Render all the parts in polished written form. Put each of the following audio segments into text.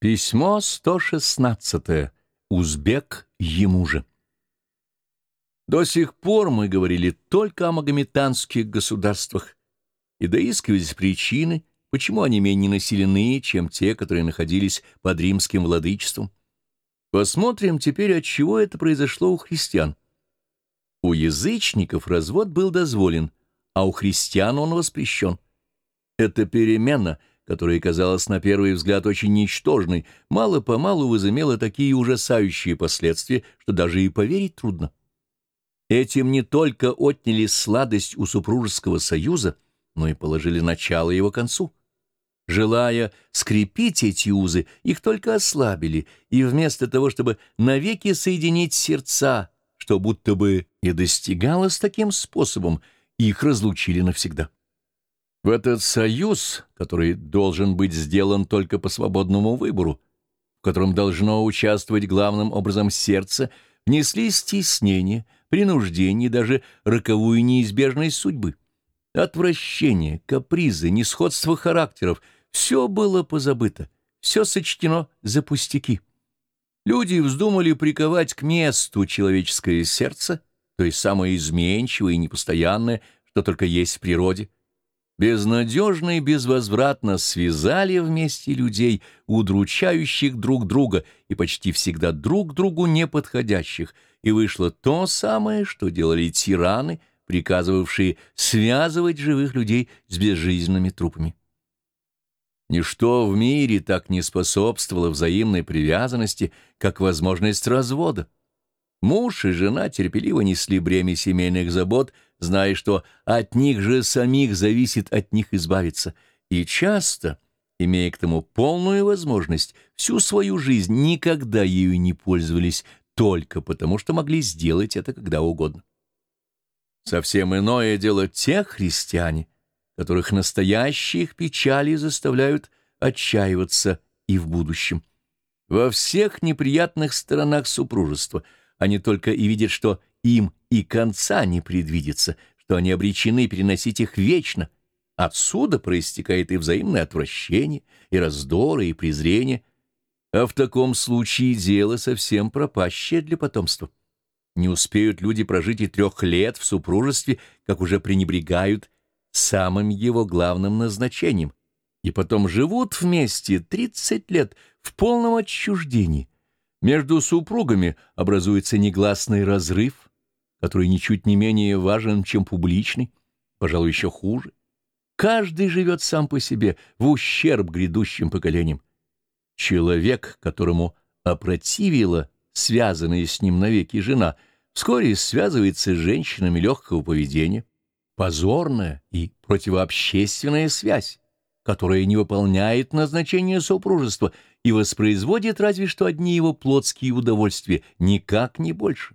Письмо 116. Узбек ему же. До сих пор мы говорили только о магометанских государствах и доискивались причины, почему они менее населены, чем те, которые находились под римским владычеством. Посмотрим теперь, от чего это произошло у христиан. У язычников развод был дозволен, а у христиан он воспрещен. Эта перемена, которая казалась на первый взгляд очень ничтожной, мало-помалу возымела такие ужасающие последствия, что даже и поверить трудно. Этим не только отняли сладость у супружеского союза, но и положили начало его концу. Желая скрепить эти узы, их только ослабили, и вместо того, чтобы навеки соединить сердца, что будто бы и достигалось таким способом, их разлучили навсегда. В этот союз, который должен быть сделан только по свободному выбору, в котором должно участвовать главным образом сердце, внесли стеснение, принуждение и даже роковую неизбежность судьбы. Отвращение, капризы, несходство характеров — все было позабыто, все сочтено за пустяки. Люди вздумали приковать к месту человеческое сердце, то есть самое изменчивое и непостоянное, что только есть в природе. Безнадежно и безвозвратно связали вместе людей, удручающих друг друга и почти всегда друг другу неподходящих, и вышло то самое, что делали тираны, приказывавшие связывать живых людей с безжизненными трупами. Ничто в мире так не способствовало взаимной привязанности, как возможность развода. Муж и жена терпеливо несли бремя семейных забот, зная, что от них же самих зависит от них избавиться, и часто, имея к тому полную возможность, всю свою жизнь никогда ею не пользовались, только потому, что могли сделать это когда угодно. Совсем иное дело те христиане, которых настоящие их печали заставляют отчаиваться и в будущем. Во всех неприятных сторонах супружества они только и видят, что им и конца не предвидится, что они обречены переносить их вечно. Отсюда проистекает и взаимное отвращение, и раздоры, и презрение. А в таком случае дело совсем пропащее для потомства. Не успеют люди прожить и 3 лет в супружестве, как уже пренебрегают самым его главным назначением, и потом живут вместе 30 лет в полном отчуждении. Между супругами образуется негласный разрыв, который ничуть не менее важен, чем публичный, пожалуй, еще хуже. Каждый живет сам по себе, в ущерб грядущим поколениям. Человек, которому опротивила связанная с ним навеки жена, вскоре связывается с женщинами легкого поведения, позорная и противообщественная связь, которая не выполняет назначение супружества и воспроизводит разве что одни его плотские удовольствия, никак не больше.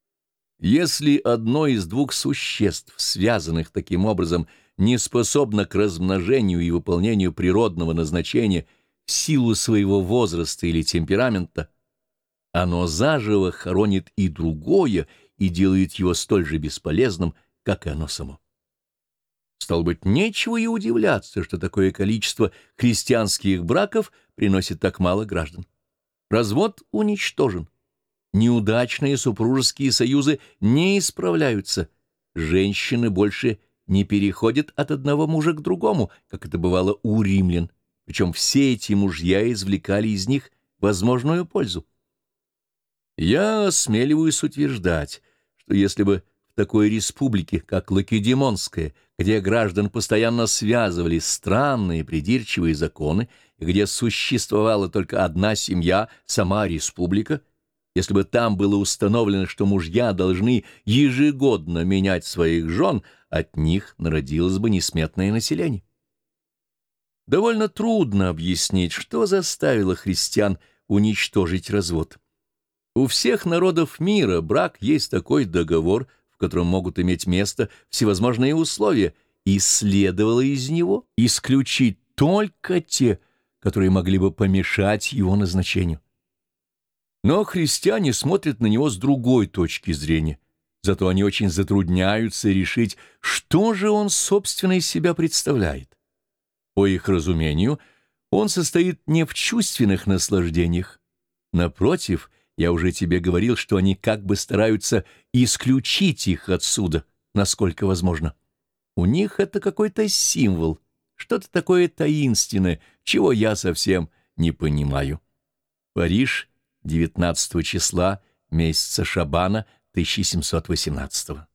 Если одно из 2 существ, связанных таким образом, не способно к размножению и выполнению природного назначения в силу своего возраста или темперамента, оно заживо хоронит и другое и делает его столь же бесполезным, как и оно само. Стало быть, нечего и удивляться, что такое количество христианских браков приносит так мало граждан. Развод уничтожен. Неудачные супружеские союзы не исправляются. Женщины больше не переходят от одного мужа к другому, как это бывало у римлян. Причем все эти мужья извлекали из них возможную пользу. Я осмеливаюсь утверждать, что если бы в такой республике, как Лакедемонская, где граждан постоянно связывали странные придирчивые законы, и где существовала только одна семья, сама республика, если бы там было установлено, что мужья должны ежегодно менять своих жен, от них народилось бы несметное население. Довольно трудно объяснить, что заставило христиан уничтожить развод. У всех народов мира брак есть такой договор, в котором могут иметь место всевозможные условия, и следовало из него исключить только те, которые могли бы помешать его назначению. Но христиане смотрят на него с другой точки зрения, зато они очень затрудняются решить, что же он собственно из себя представляет. По их разумению, Он состоит не в чувственных наслаждениях. Напротив, я уже тебе говорил, что они как бы стараются исключить их отсюда, насколько возможно. У них это какой-то символ, что-то такое таинственное, чего я совсем не понимаю. Париж, 19 числа месяца Шабана 1718.